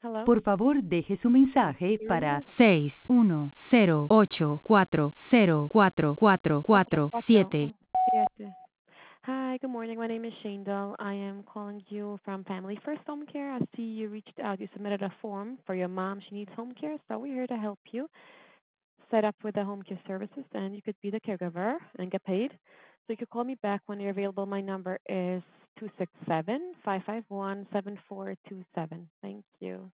Hello? Por favor, deje su mensaje para 61084044447. 7. Hi, good morning. My name is Shane Doll. I am calling you from Family First Home Care. I see you reached out. You submitted a form for your mom. She needs home care, so we're here to help you set up with the home care services, and you could be the caregiver and get paid. So you could call me back when you're available. My number is 267-551-7427. Thank you.